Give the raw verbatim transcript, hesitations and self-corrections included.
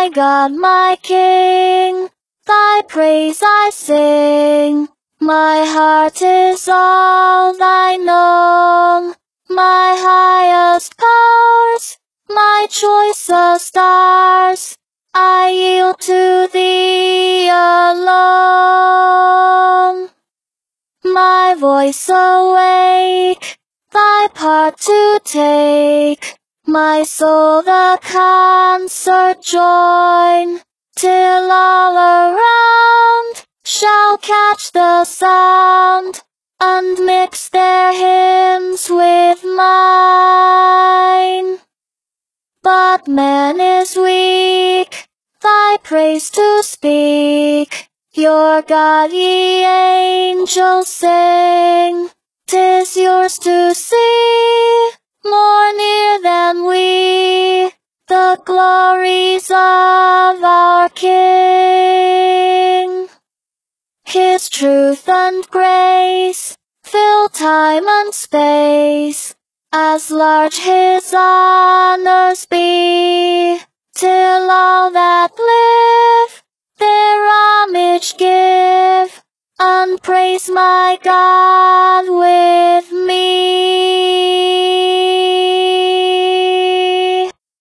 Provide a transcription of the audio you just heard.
my God, my King, thy praise I sing. My heart is all thine own, my highest powers, my choicest stars, I yield to thee alone. My voice awake, thy part to take, my soul the concert join, till all around shall catch the sound, and mix their hymns with mine. But man is weak, thy praise to speak, your God ye angels sing, 'tis yours to see, more near than we, the glories of our King. His truth and grace fill time and space, as large his honors be, till all that live their homage give, and praise my God with me.